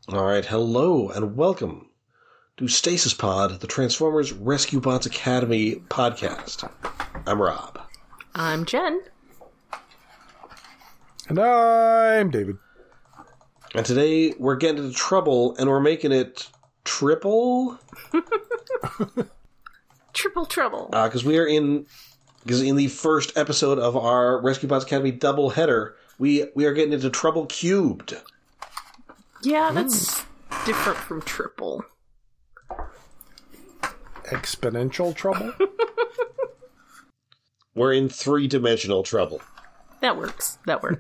All right, hello and welcome to Stasis Pod, the Transformers Rescue Bots Academy podcast. I'm Rob. I'm Jen. And I'm David. And today we're getting into trouble and we're making it triple? Triple trouble. Because in the first episode of our Rescue Bots Academy double header, we are getting into trouble cubed. Yeah, that's different from triple. Exponential trouble? We're in three-dimensional trouble. That works.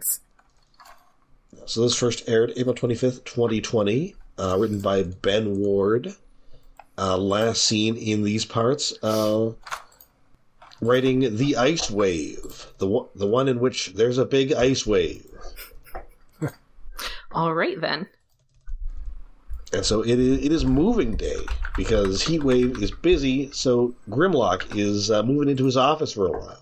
So this first aired April 25th, 2020, written by Ben Ward. Last seen in these parts, writing The Ice Wave, the one in which there's a big ice wave. All right, then. And so it is moving day, because Heatwave is busy, so Grimlock is moving into his office for a while.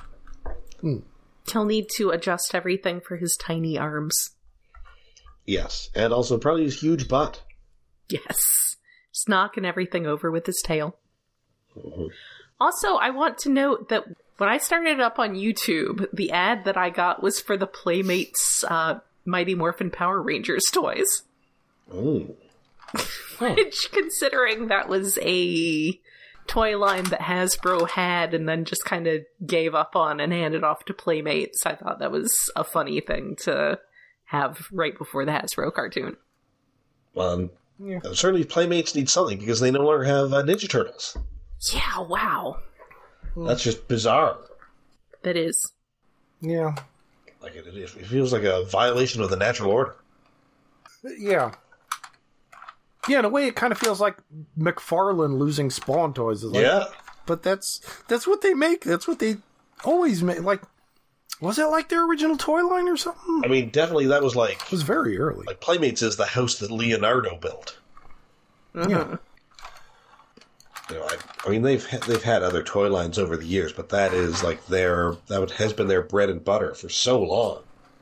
He'll need to adjust everything for his tiny arms. Yes, and also probably his huge butt. Yes. Just knocking everything over with his tail. Mm-hmm. Also, I want to note that when I started up on YouTube, the ad that I got was for the Playmates Mighty Morphin Power Rangers toys. Oh. Which, considering that was a toy line that Hasbro had and then just kind of gave up on and handed off to Playmates, I thought that was a funny thing to have right before the Hasbro cartoon. Yeah. Certainly Playmates need something, because they no longer have Ninja Turtles. Yeah, wow. That's just bizarre. That is. Yeah. Like it feels like a violation of the natural order. Yeah. Yeah, in a way it kind of feels like McFarlane losing Spawn toys. Like, yeah. But that's what they make. That's what they always make. Like, was it like their original toy line or something? I mean, definitely that was like... It was very early. Like, Playmates is the house that Leonardo built. Mm-hmm. Yeah. You know, I mean, they've had other toy lines over the years, but that is like has been their bread and butter for so long.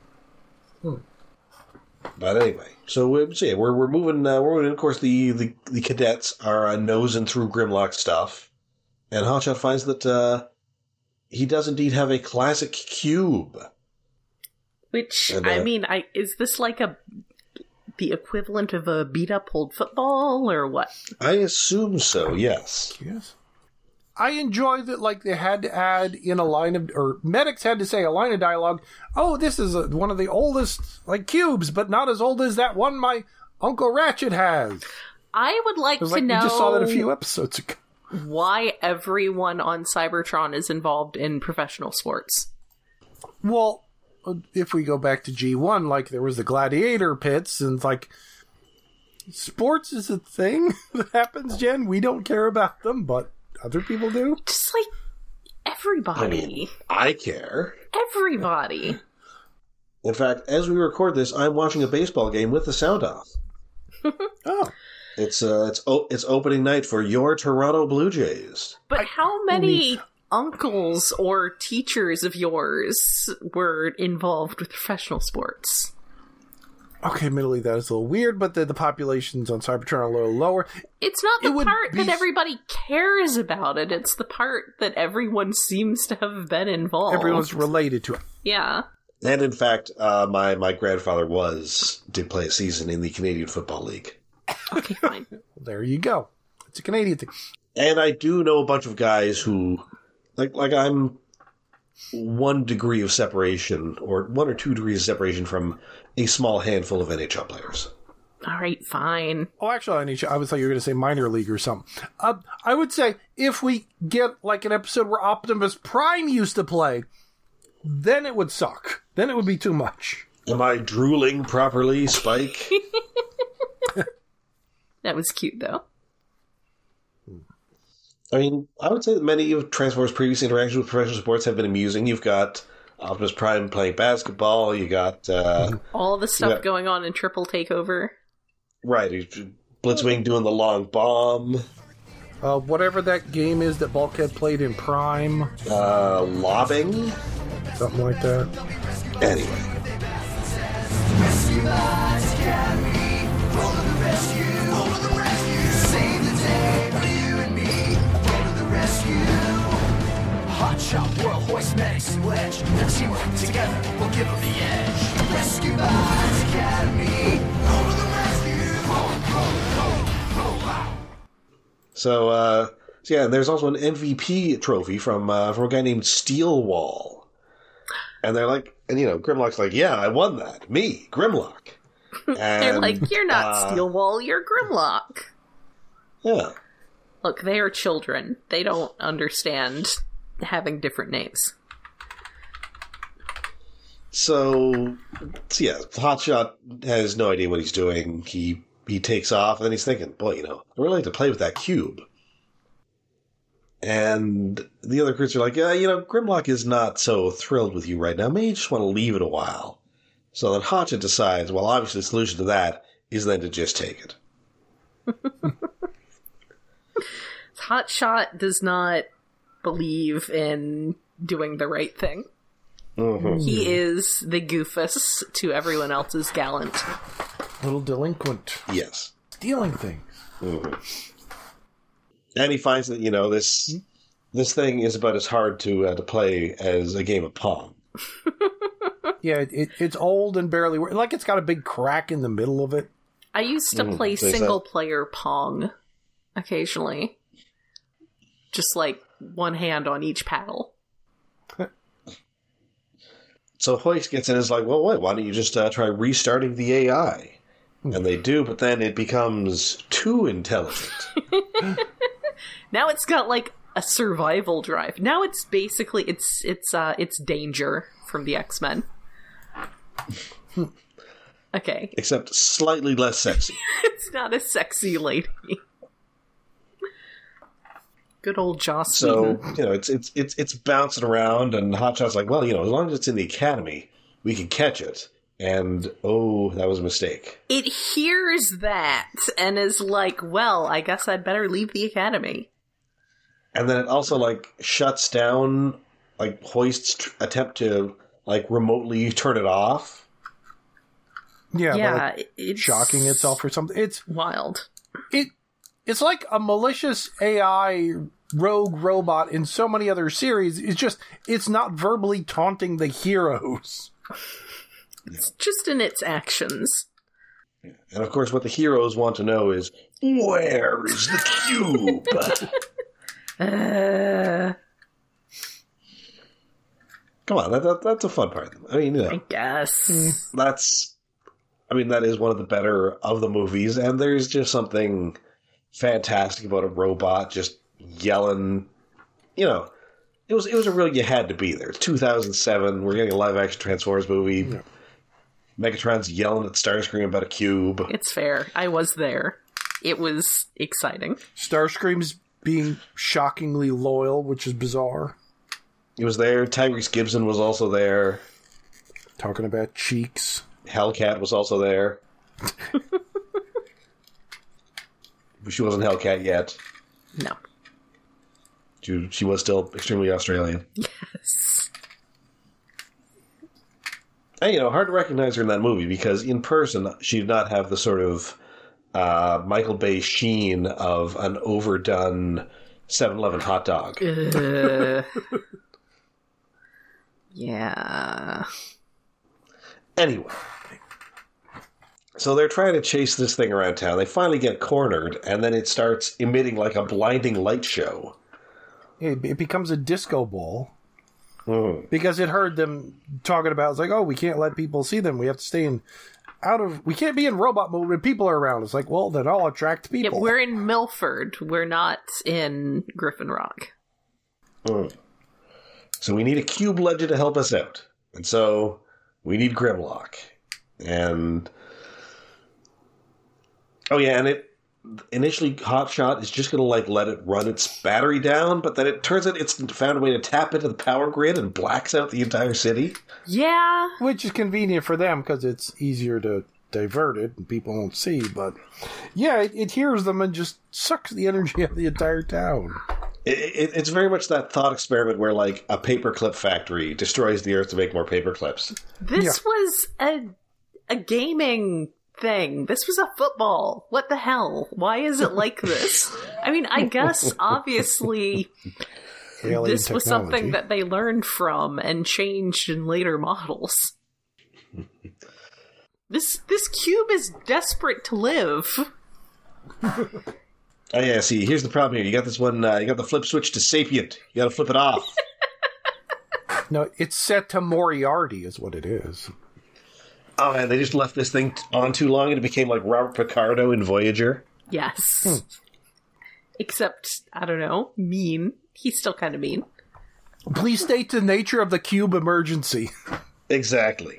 But anyway, so we're moving. Of course, the cadets are nosing through Grimlock stuff, and Hotshot finds that he does indeed have a classic cube. Which, And, I mean, is this like the equivalent of a beat-up old football, or what? I assume so, yes. Yes. I enjoy that, like, they had to add in a line of, or medics had to say a line of dialogue, oh, this is one of the oldest, like, cubes, but not as old as that one my Uncle Ratchet has. I would like to know... We just saw that a few episodes ago. Why everyone on Cybertron is involved in professional sports. Well, if we go back to G1, like, there was the gladiator pits, and, like, sports is a thing that happens, Jen. We don't care about them, but other people do. Just, like, everybody. I mean, I care. Everybody. In fact, as we record this, I'm watching a baseball game with the sound off. Oh. It's opening night for your Toronto Blue Jays. But how many uncles or teachers of yours were involved with professional sports? Okay, admittedly, that is a little weird, but the populations on Cybertron are a little lower. It's not the part that everybody cares about it. It's the part that everyone seems to have been involved. Everyone's related to it. Yeah. And in fact, my grandfather did play a season in the Canadian Football League. Okay, fine. There you go. It's a Canadian thing. And I do know a bunch of guys who, like I'm 1 degree of separation, or 1 or 2 degrees of separation from a small handful of NHL players. All right, fine. Oh, actually, I thought you were going to say minor league or something. I would say if we get like an episode where Optimus Prime used to play, then it would suck. Then it would be too much. Am I drooling properly, Spike? That was cute, though. I mean, I would say that many of Transformers' previous interactions with professional sports have been amusing. You've got Optimus Prime playing basketball. You got all the stuff going on in Triple Takeover. Right, Blitzwing doing the long bomb. Whatever that game is that Bulkhead played in Prime. Lobbing? Something like that. Anyway. So yeah, there's also an MVP trophy from a guy named Steelwall. And they're like, and Grimlock's like, yeah, I won that. Me, Grimlock. And, they're like, you're not Steelwall, you're Grimlock. Yeah. Look, they are children. They don't understand having different names. So yeah, Hotshot has no idea what he's doing. He takes off, and then he's thinking, boy, I really like to play with that cube. And the other crews are like, yeah, Grimlock is not so thrilled with you right now. Maybe you just want to leave it a while. So then Hotshot decides, well, obviously the solution to that is then to just take it. Hotshot does not believe in doing the right thing. Mm-hmm. He is the Goofus to everyone else's Gallant. Little delinquent. Yes. Stealing things. Mm-hmm. And he finds that, this thing is about as hard to play as a game of Pong. Yeah, it's old and barely works. Like, it's got a big crack in the middle of it. I used to play single-player Pong occasionally. Just, like, one hand on each paddle. So Hoist gets in and is like, well, wait, why don't you just try restarting the AI? And they do, but then it becomes too intelligent. Now it's got, like, a survival drive. Now it's basically, it's Danger from the X-Men. Okay. Except slightly less sexy. It's not a sexy lady. Good old Joss Whedon. So, it's bouncing around, and Hotshot's like, well, as long as it's in the academy, we can catch it. And, oh, that was a mistake. It hears that, and is like, well, I guess I'd better leave the academy. And then it also, like, shuts down, like, Hoist's attempt to, like, remotely turn it off. Yeah, it's shocking itself or something. It's wild. It's like a malicious AI rogue robot in so many other series. It's not verbally taunting the heroes. It's just in its actions. Yeah. And of course, what the heroes want to know is, where is the cube? Come on, that's a fun part. I mean, I guess. That is one of the better of the movies, and there's just something fantastic about a robot just yelling. It was a real, you had to be there. It's 2007, we're getting a live-action Transformers movie. Yeah. Megatron's yelling at Starscream about a cube. It's fair. I was there. It was exciting. Starscream's being shockingly loyal, which is bizarre. He was there. Tyrese Gibson was also there. Talking about cheeks. Hellcat was also there. She wasn't Hellcat yet. No. She was still extremely Australian. Yes. And, hard to recognize her in that movie because in person she did not have the sort of Michael Bay sheen of an overdone 7-Eleven hot dog. Yeah. Anyway. So they're trying to chase this thing around town. They finally get cornered, and then it starts emitting like a blinding light show. It becomes a disco ball. Because it heard them talking about, it's like, oh, we can't let people see them. We have to stay we can't be in robot mode when people are around. It's like, well, then I'll attract people. Yeah, we're in Milford. We're not in Griffin Rock. So we need a cube legend to help us out. And so we need Grimlock. And... oh, yeah, and initially Hotshot is just going to, let it run its battery down, but then it turns out it's found a way to tap into the power grid and blacks out the entire city. Yeah. Which is convenient for them because it's easier to divert it and people won't see, but yeah, it hears them and just sucks the energy out of the entire town. It's very much that thought experiment where, a paperclip factory destroys the earth to make more paperclips. This was a gaming thing. This was a football. What the hell? Why is it like this? I mean, I guess obviously this was something that they learned from and changed in later models. This cube is desperate to live. Oh yeah, see, here's the problem here. You got this one, you got the flip switch to Sapient. You gotta flip it off. No, it's set to Moriarty is what it is. Oh man, they just left this thing on too long and it became like Robert Picardo in Voyager. Yes. Except, I don't know, mean. He's still kind of mean. Please state the nature of the cube emergency. Exactly.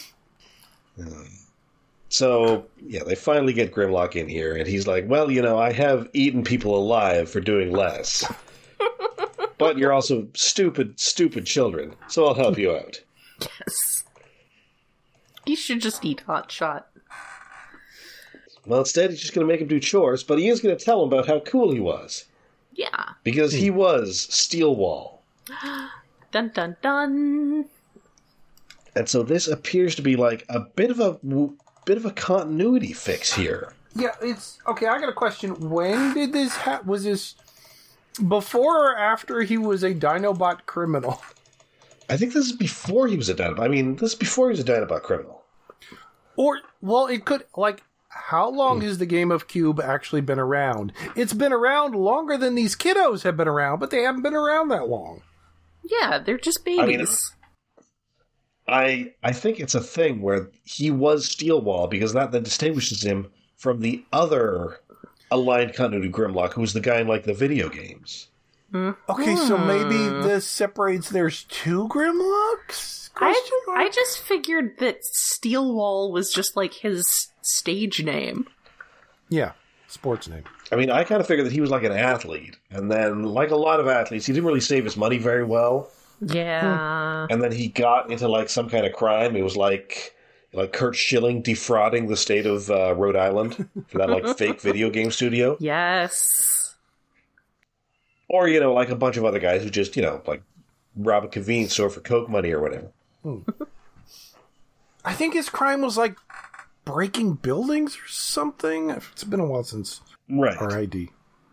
So, yeah, they finally get Grimlock in here, and he's like, well, I have eaten people alive for doing less. But you're also stupid, stupid children, so I'll help you out. Yes. You should just eat Hotshot. Well, instead, he's just going to make him do chores, but he is going to tell him about how cool he was. Yeah. Because he was Steelwall. Dun dun dun. And so this appears to be like a bit of a continuity fix here. Yeah, it's... Okay, I got a question. When did this was this before or after he was a Dinobot criminal? I think this is before he was a Dinobot. I mean, this is before he was a Dinobot criminal. Or, well, it could... Like, how long has the game of Cube actually been around? It's been around longer than these kiddos have been around, but they haven't been around that long. Yeah, they're just babies. I think it's a thing where he was Steelwall because that then distinguishes him from the other aligned continuity Grimlock, who's the guy in, like, the video games. Okay, so maybe this separates... There's two Grimlocks? I just figured that Steelwall was just, like, his stage name. Yeah, sports name. I mean, I kind of figured that he was like an athlete, and then, like a lot of athletes, he didn't really save his money very well. Yeah. And then he got into, like, some kind of crime. It was like Kurt Schilling defrauding the state of Rhode Island for that, like, fake video game studio. Yes. Or, like a bunch of other guys who just, like, rob a convenience store for Coke money or whatever. I think his crime was, like, breaking buildings or something. It's been a while since RID.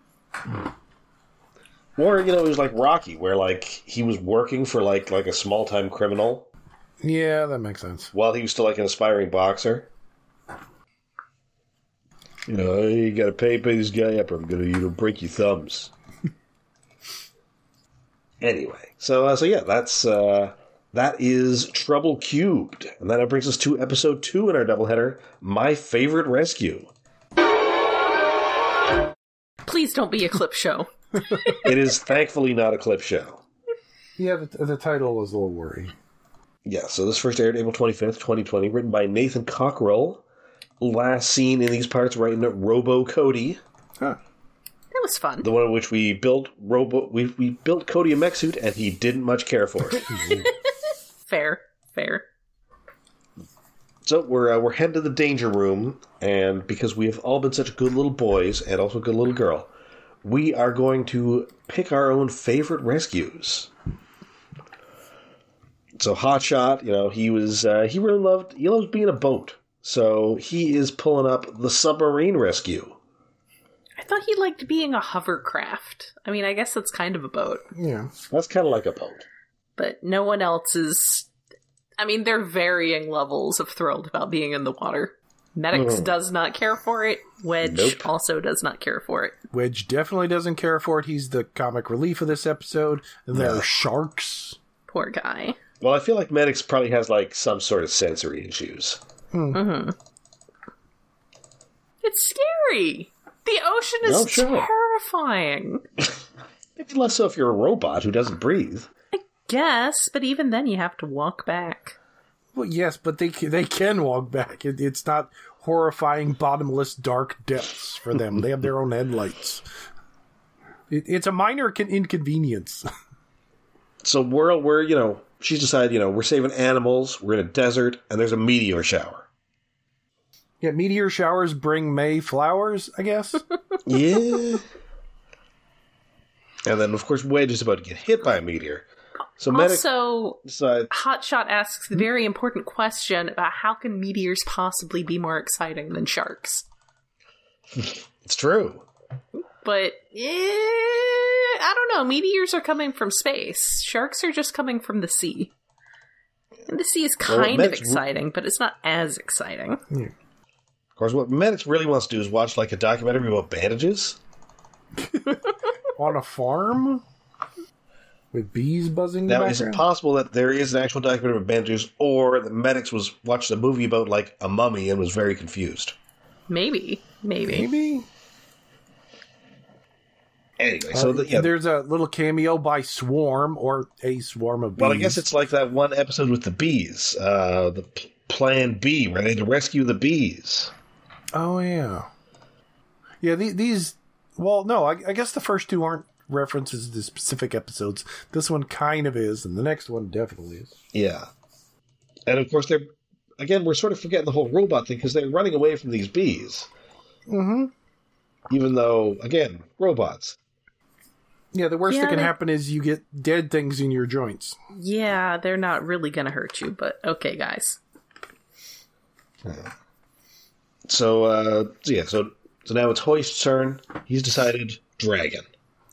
Or, it was like Rocky, where, like, he was working for, like a small-time criminal. Yeah, that makes sense. While he was still, like, an aspiring boxer. You gotta pay this guy up or I'm gonna, break your thumbs. Anyway, so yeah, that is Trouble Cubed. And that brings us to episode 2 in our doubleheader, My Favorite Rescue. Please don't be a clip show. It is thankfully not a clip show. Yeah, the title was a little worrying. Yeah, so this first aired April 25th, 2020, written by Nathan Cockrell. Last seen in these parts writing Robo Cody. Huh. It was fun. The one in which we built we built Cody a mech suit and he didn't much care for it. Fair. So we're headed to the danger room, and because we have all been such good little boys and also a good little girl, we are going to pick our own favorite rescues. So Hotshot, he loves being a boat. So he is pulling up the submarine rescue. I thought he liked being a hovercraft. I mean, I guess that's kind of a boat. Yeah. That's kind of like a boat. But no one else is... I mean, they're varying levels of thrilled about being in the water. Medics does not care for it. Wedge also does not care for it. Wedge definitely doesn't care for it. He's the comic relief of this episode. And there are sharks. Poor guy. Well, I feel like Medics probably has, like, some sort of sensory issues. Mm-hmm. It's scary! The ocean is terrifying! Maybe less so if you're a robot who doesn't breathe. I guess, but even then you have to walk back. Well, yes, but they can walk back. It's not horrifying, bottomless, dark depths for them. They have their own headlights. It's a minor inconvenience. So we're she's decided, we're saving animals, we're in a desert, and there's a meteor shower. Yeah, meteor showers bring May flowers, I guess. Yeah. And then, of course, Wedge is about to get hit by a meteor. So also, Hotshot asks the very important question about how can meteors possibly be more exciting than sharks? It's true. But, I don't know. Meteors are coming from space. Sharks are just coming from the sea. And the sea is kind of exciting, but it's not as exciting. Yeah. Of course, what Medics really wants to do is watch, like, a documentary about bandages. On a farm? With bees buzzing in the Now, background? is it possible that there is an actual documentary of Beetlejuice, or the medics watched a movie about, like, a mummy and was very confused? Maybe. Maybe? Anyway, so there's a little cameo by Swarm, or a swarm of bees. well, I guess it's like that one episode with the bees, the Plan B, where they had to rescue the bees. Oh, yeah. Yeah, these... Well, no, I guess the first two aren't references to specific episodes. This one kind of is, and the next one definitely is. Yeah. And, of course, we're sort of forgetting the whole robot thing, because they're running away from these bees. Mm-hmm. Even though, again, robots. Yeah, the worst that can happen is you get dead things in your joints. Yeah, they're not really gonna hurt you, but okay, guys. So now it's Hoist's turn. He's decided dragon.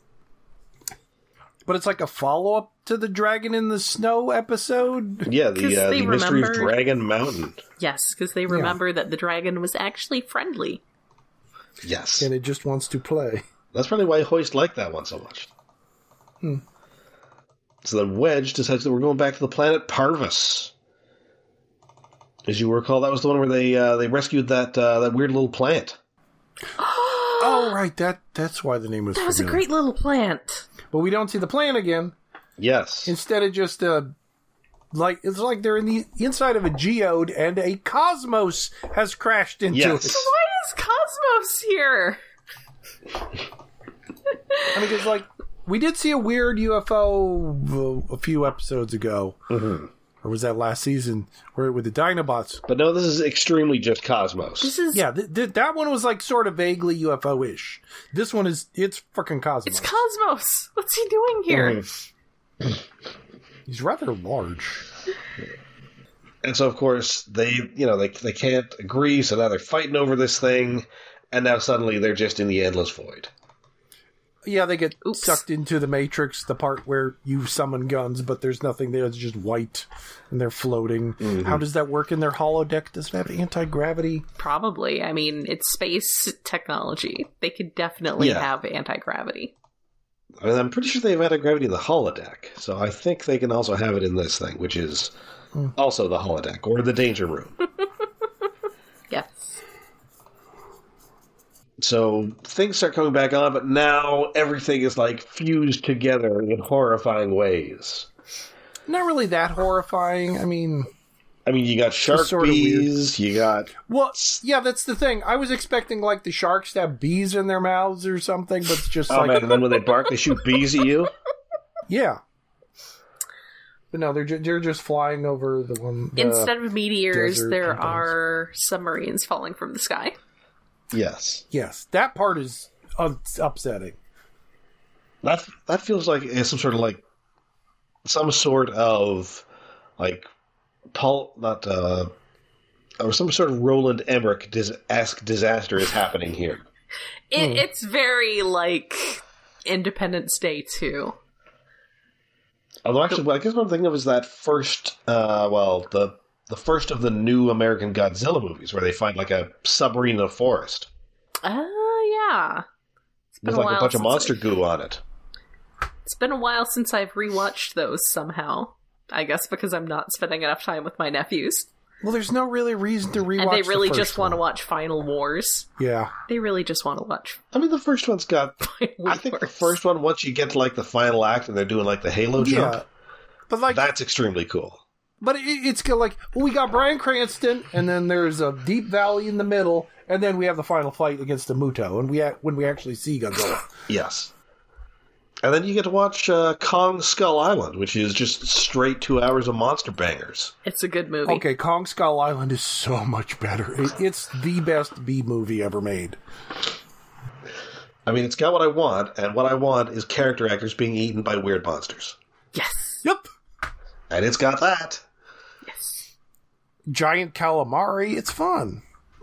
But it's like a follow-up to the Dragon in the Snow episode? Yeah, the Mystery of Dragon Mountain. Yes, because they remember that the dragon was actually friendly. Yes. And it just wants to play. That's probably why Hoist liked that one so much. So then Wedge decides that we're going back to the planet Parvis. As you recall, that was the one where they rescued that weird little plant. Oh, right. That's why the name was That was a great little plant. But we don't see the plant again. Yes. Instead of just it's like they're in the inside of a geode and a cosmos has crashed into it. So why is Cosmos here? I mean, because like we did see a weird UFO a few episodes ago, or was that last season? Where with the Dinobots? But no, this is extremely just Cosmos. That one was like sort of vaguely UFO-ish. This one it's freaking Cosmos. It's Cosmos. What's he doing here? He's rather large. And so, of course, they can't agree, so now they're fighting over this thing, and now suddenly they're just in the endless void. Yeah, they get sucked into the Matrix, the part where you summon guns, but there's nothing there. It's just white, and they're floating. Mm-hmm. How does that work in their holodeck? Does it have anti-gravity? Probably. I mean, it's space technology. They could definitely have anti-gravity. I mean, I'm pretty sure they have anti-gravity in the holodeck, so I think they can also have it in this thing, which is also the holodeck, or the danger room. Yes. So things start coming back on, but now everything is like fused together in horrifying ways. Not really that horrifying. I mean, you got shark bees, you got... Well, yeah, that's the thing. I was expecting like the sharks to have bees in their mouths or something, but it's just man, and then when they bark, they shoot bees at you? Yeah. But no, they're just flying over the one... Instead of meteors, there are submarines falling from the sky. Yes. Yes, that part is upsetting. That feels like some sort of or some sort of Roland Emmerich-esque disaster is happening here. It's very like Independence Day 2. Although actually, I guess what I'm thinking of is that first, the first of the new American Godzilla movies, where they find like a submarine in a forest. Yeah. There's like a bunch of monster goo on it. It's been a while since I've rewatched those somehow. I guess because I'm not spending enough time with my nephews. Well, there's no really reason to rewatch. And they really just want to watch Final Wars. Yeah. They really just want to watch. I mean, the first one's got... I think the first one, once you get to like the final act and they're doing like the Halo jump, but like that's extremely cool. But it's like, well, we got Bryan Cranston, and then there's a deep valley in the middle, and then we have the final fight against the Muto, and when we actually see Godzilla. Yes. And then you get to watch Kong Skull Island, which is just straight 2 hours of monster bangers. It's a good movie. Okay, Kong Skull Island is so much better. It's the best B movie ever made. I mean, it's got what I want, and what I want is character actors being eaten by weird monsters. Yes. Yep. And it's got that. Yes. Giant calamari, it's fun.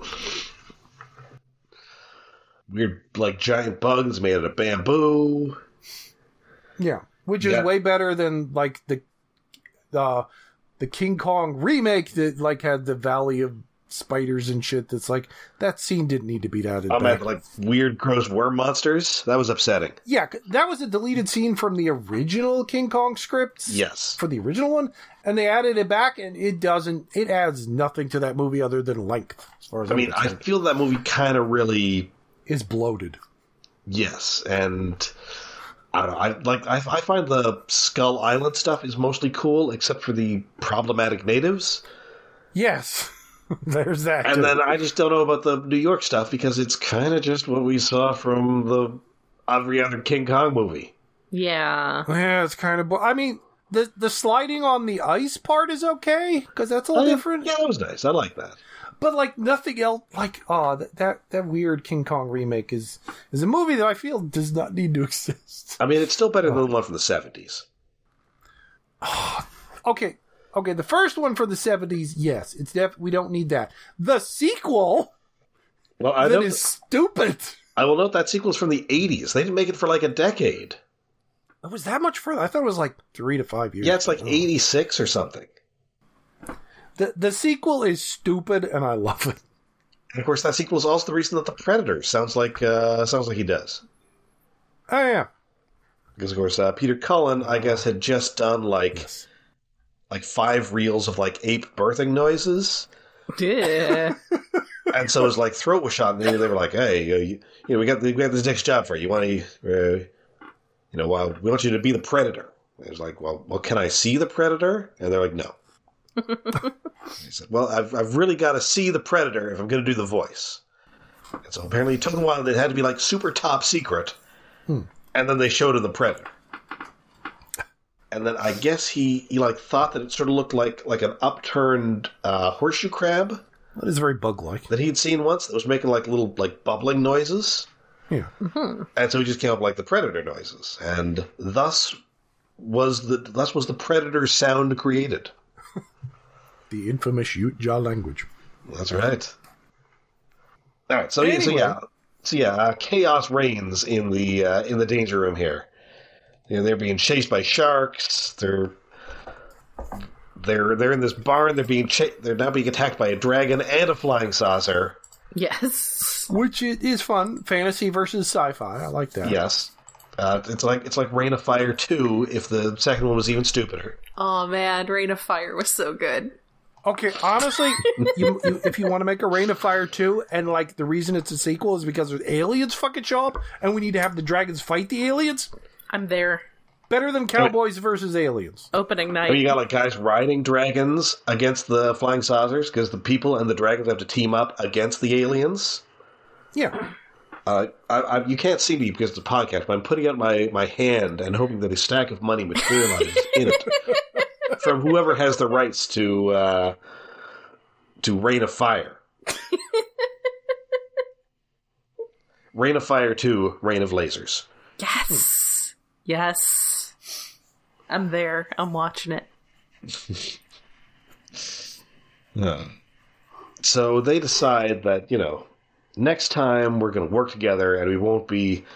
Weird, like, giant bugs made out of bamboo. Yeah, which is way better than, like, the King Kong remake that, like, had the Valley of spiders and shit. That's like, that scene didn't need to be added Oh, back. man, like weird, gross worm monsters? That was upsetting. Yeah, that was a deleted scene from the original King Kong scripts. Yes. For the original one. And they added it back, and it adds nothing to that movie other than length, as far as I mean, I feel that movie kind of really... is bloated. Yes, and... I don't know, I find the Skull Island stuff is mostly cool, except for the problematic natives. Yes. There's that. And too. then I just don't know about the New York stuff, because it's kind of just what we saw from every other King Kong movie. Yeah. Yeah, it's kind of... I mean, the sliding on the ice part is okay, because that's a little different. Yeah, that was nice. I like that. But, like, nothing else... Like, that weird King Kong remake is a movie that I feel does not need to exist. I mean, it's still better than the one from the 70s. Okay, the first one for the 70s, yes. It's we don't need that. The sequel... Well, that is stupid. I will note that sequel's from the 80s. They didn't make it for like a decade. It was that much further? I thought it was like 3 to 5 years. Yeah, it's like 86 or something. The sequel is stupid, and I love it. And of course, that sequel is also the reason that The Predator sounds like he does. Oh, yeah. Because, of course, Peter Cullen, I guess, had just done like 5 reels of like ape birthing noises. Yeah. And so his like throat was shot, and they were like, "Hey, we got this next job for you. You want to, well, we want you to be the Predator." And he was like, "Well, can I see the Predator?" And they're like, "No." He said, "Well, I've really got to see the Predator if I'm going to do the voice." And so apparently it took a while. It had to be like super top secret, and then they showed him the Predator. And then I guess he like thought that it sort of looked like an upturned horseshoe crab. That is very bug-like. That he'd seen once that was making like little like bubbling noises. Yeah. Mm-hmm. And so he just came up with like the Predator noises. And thus was the Predator sound created. The infamous Ute-Jaw language. That's right. All right, so chaos reigns in the danger room here. They're being chased by sharks. They're in this barn. They're now being attacked by a dragon and a flying saucer. Yes. Which is fun. Fantasy versus sci-fi. I like that. Yes. It's like Rain of Fire 2 if the second one was even stupider. Oh man, Rain of Fire was so good. Okay, honestly, if you want to make a Rain of Fire 2, and like the reason it's a sequel is because the aliens fucking show up, and we need to have the dragons fight the aliens, I'm there. better than Cowboys versus Aliens. Opening night. You got like guys riding dragons against the flying saucers because the people and the dragons have to team up against the aliens. Yeah. You can't see me because it's a podcast, but I'm putting out my hand and hoping that a stack of money materializes in it from whoever has the rights to Rain of Fire. Rain of Fire 2, Rain of Lasers. Yes. Yes. I'm there. I'm watching it. Yeah. So they decide that, next time we're going to work together and we won't be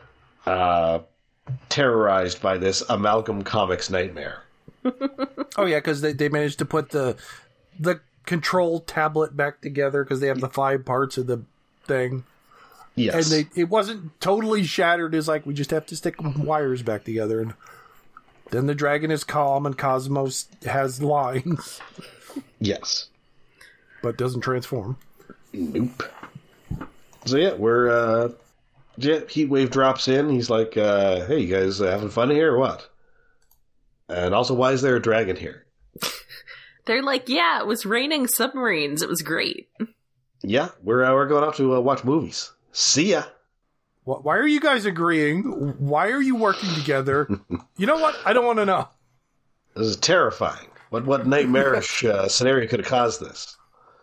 terrorized by this Amalgam Comics nightmare. Oh yeah, because they managed to put the control tablet back together because they have the 5 parts of the thing. Yes. And it wasn't totally shattered. It's like we just have to stick wires back together. And then the dragon is calm and Cosmos has lines. Yes. But doesn't transform. Nope. So yeah, Heatwave drops in. He's like, hey, you guys having fun here or what? And also, why is there a dragon here? They're like, yeah, it was raining submarines. It was great. Yeah, we're going off to watch movies. See ya. Why are you guys agreeing? Why are you working together? You know what? I don't want to know. This is terrifying. What nightmarish scenario could have caused this?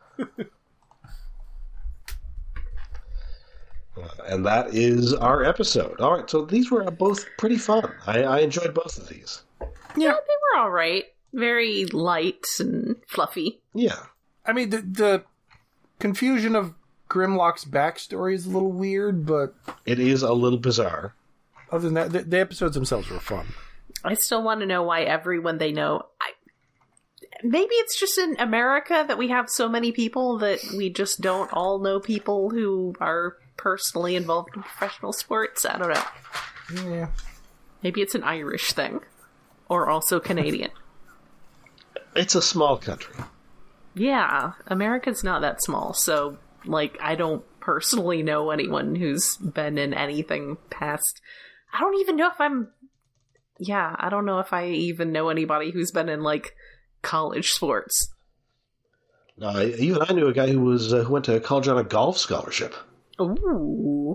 And that is our episode. All right, so these were both pretty fun. I enjoyed both of these. Yeah, they were all right. Very light and fluffy. Yeah. I mean, the confusion of Grimlock's backstory is a little weird, but... It is a little bizarre. Other than that, the episodes themselves were fun. I still want to know why everyone they know... maybe it's just in America that we have so many people that we just don't all know people who are personally involved in professional sports. I don't know. Yeah. Maybe it's an Irish thing. Or also Canadian. It's a small country. Yeah, America's not that small, so, like, I don't personally know anyone who's been in anything past... I don't even know if I don't know if I even know anybody who's been in, like, college sports. Even I knew a guy who went to college on a golf scholarship. Ooh.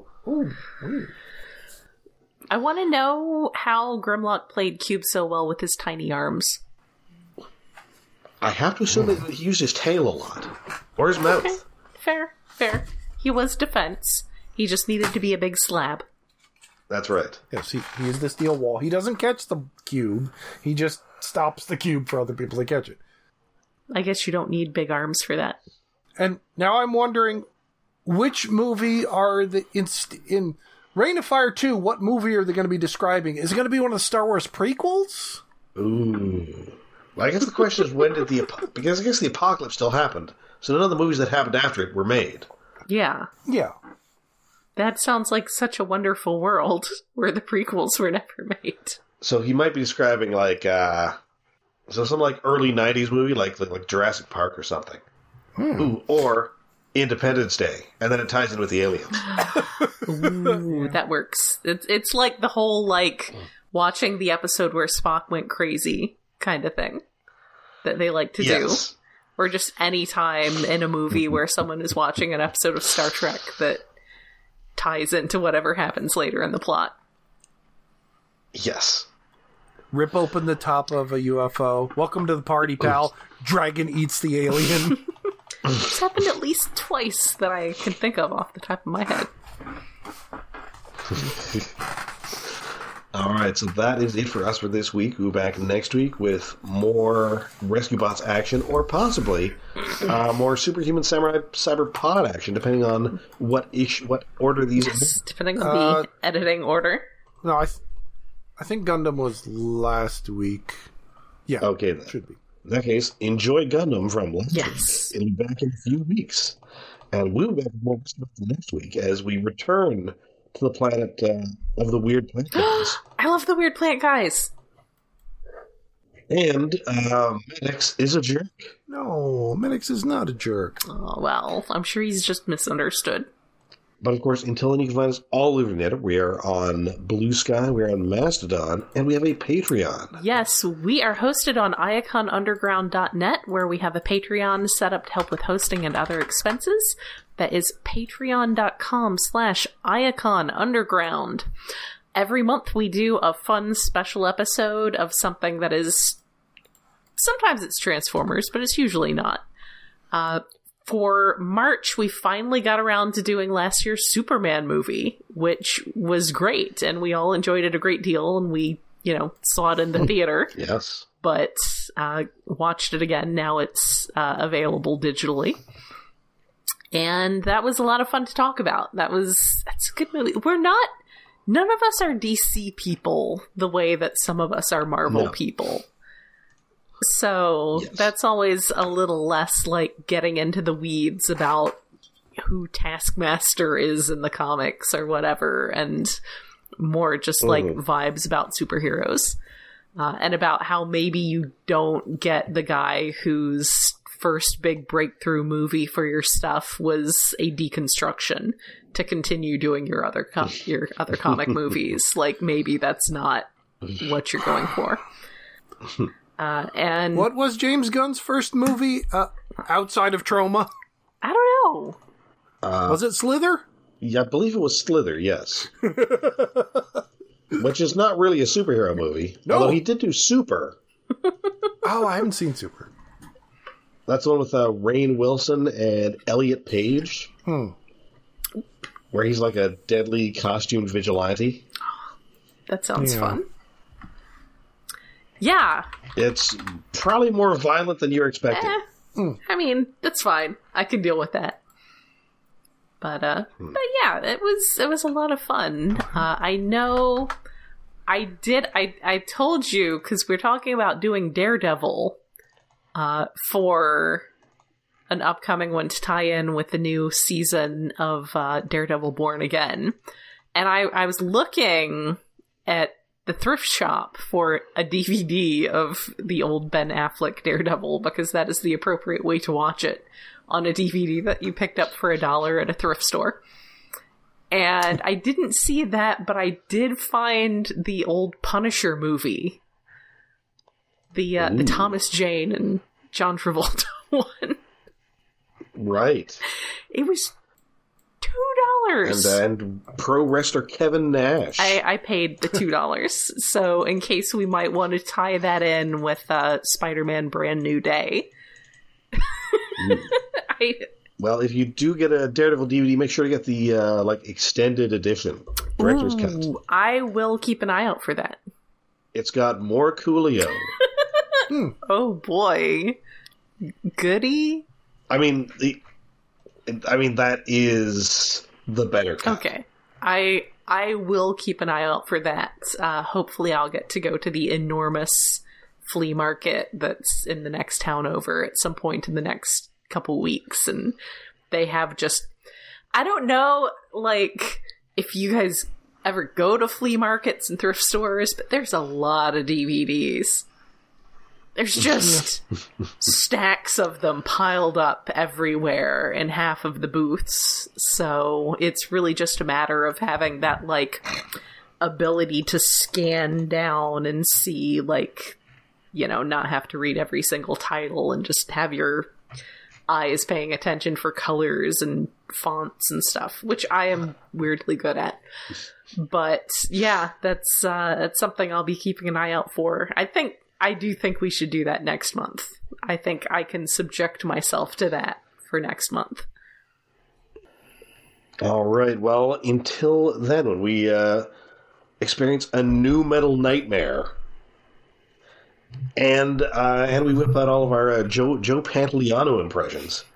I want to know how Grimlock played Cube so well with his tiny arms. I have to assume that he used his tail a lot. Or his mouth. Okay. Fair. He was defense. He just needed to be a big slab. That's right. Yes, he is the steel wall. He doesn't catch the cube. He just stops the cube for other people to catch it. I guess you don't need big arms for that. And now I'm wondering, which movie are the... In Reign of Fire 2, what movie are they going to be describing? Is it going to be one of the Star Wars prequels? Ooh. Well, I guess the question is, when did because I guess the apocalypse still happened, so none of the movies that happened after it were made. Yeah. Yeah. That sounds like such a wonderful world where the prequels were never made. So he might be describing, like, some, like, early 90s movie, like Jurassic Park or something. Ooh, or Independence Day, and then it ties in with the aliens. Ooh, that works. It's like the whole, like, watching the episode where Spock went crazy kind of thing that they like to do. Or just any time in a movie where someone is watching an episode of Star Trek that ties into whatever happens later in the plot. Yes. Rip open the top of a UFO. Welcome to the party, pal. Dragon eats the alien. It's happened at least twice that I can think of off the top of my head. All right, so that is it for us for this week. We'll be back next week with more Rescue Bots action, or possibly more Superhuman Samurai Cyber Pod action, depending on what order these are. Depending on the editing order. No, I think Gundam was last week. Yeah, okay, then. Should be. In that case, enjoy Gundam from last week. It'll be back in a few weeks. And we'll be back with more stuff next week as we return to the planet of the Weird Plant Guys. I love the Weird Plant Guys. And Medix is a jerk. No, Medix is not a jerk. Oh, well, I'm sure he's just misunderstood. But of course, until then, you can find us all over the net. We are on Blue Sky, we're on Mastodon, and we have a Patreon. Yes, we are hosted on iaconunderground.net, where we have a Patreon set up to help with hosting and other expenses. That is patreon.com/iaconunderground. Every month we do a fun special episode of something that is... Sometimes it's Transformers, but it's usually not. For March, we finally got around to doing last year's Superman movie, which was great, and we all enjoyed it a great deal, and we, saw it in the theater. Yes. But watched it again. Now it's available digitally. And that was a lot of fun to talk about. That's a good movie. None of us are DC people the way that some of us are Marvel people. So that's always a little less like getting into the weeds about who Taskmaster is in the comics or whatever, and more just like vibes about superheroes. And about how maybe you don't get the guy whose first big breakthrough movie for your stuff was a deconstruction to continue doing your other comic movies. Like, maybe that's not what you're going for. And what was James Gunn's first movie outside of Troma? I don't know. Was it Slither? Yeah, I believe it was Slither, yes. Which is not really a superhero movie. No. Although he did do Super. Oh, I haven't seen Super. That's the one with Rainn Wilson and Elliot Page. Where he's like a deadly costumed vigilante. That sounds fun. Yeah. It's probably more violent than you're expecting. I mean, that's fine. I can deal with that. But yeah, it was a lot of fun. I know I told you, because we're talking about doing Daredevil for an upcoming one to tie in with the new season of Daredevil Born Again. And I was looking at the thrift shop for a DVD of the old Ben Affleck Daredevil, because that is the appropriate way to watch it, on a DVD that you picked up for $1 at a thrift store. And I didn't see that, but I did find the old Punisher movie. The Thomas Jane and John Travolta one. Right. It was $2. And pro wrestler Kevin Nash. I paid the $2. So in case we might want to tie that in with Spider-Man Brand New Day. Well, if you do get a Daredevil DVD, make sure to get the extended edition, director's cut. I will keep an eye out for that. It's got more Coolio. Oh boy, goody! I mean, that is the better cut. Okay, I will keep an eye out for that. Hopefully, I'll get to go to the enormous flea market that's in the next town over at some point in the next couple weeks, and they have just, I don't know, like, if you guys ever go to flea markets and thrift stores, but there's a lot of DVDs. There's just stacks of them piled up everywhere in half of the booths. So it's really just a matter of having that, like, ability to scan down and see, like, you know, not have to read every single title and just have your eyes paying attention for colors and fonts and stuff, which I am weirdly good at. But yeah, that's something I'll be keeping an eye out for. I do think we should do that next month. I think I can subject myself to that for next month. All right. Well, until then, when we experience a new metal nightmare, and we whip out all of our Joe Pantoliano impressions.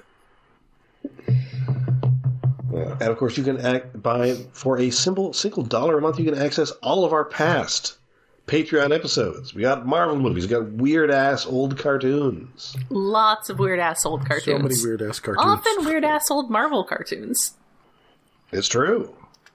And of course, you can buy for a simple $1 a month. You can access all of our past Patreon episodes. We got Marvel movies. We got weird ass old cartoons. Lots of weird ass old cartoons. So many weird ass cartoons. Often weird ass old Marvel cartoons. It's true.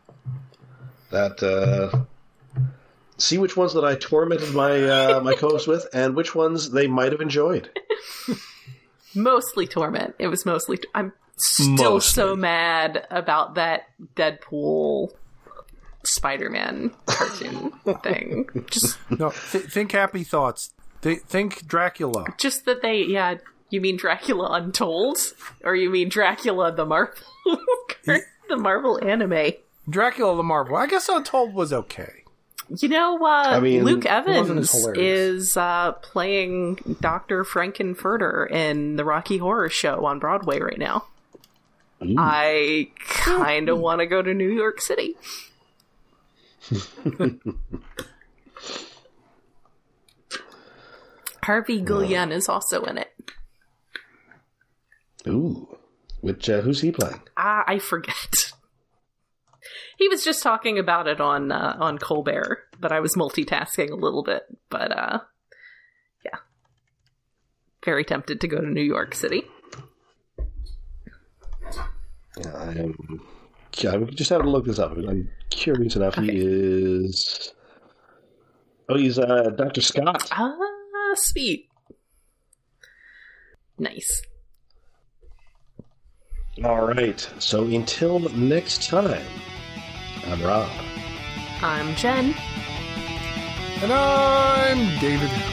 That see which ones that I tormented my my co-hosts with, and which ones they might have enjoyed. Mostly torment. It was mostly. I'm still so mad about that Deadpool Spider-Man cartoon thing. Just no. Think happy thoughts. Think Dracula. Just that they. Yeah. You mean Dracula Untold, or you mean Dracula the Marvel, the Marvel anime? Dracula the Marvel. I guess Untold was okay. You know, Luke Evans is playing Dr. Frankenfurter in the Rocky Horror Show on Broadway right now. Ooh. I kind of want to go to New York City. Harvey Guillen is also in it. Ooh. Who's he playing? I forget. He was just talking about it on Colbert, but I was multitasking a little bit. But, yeah. Very tempted to go to New York City. Yeah, I'm just having to look this up. I'm curious enough. Okay. He is... Oh, he's Dr. Scott. Ah, sweet. Nice. All right. So until next time, I'm Rob. I'm Jen. And I'm David.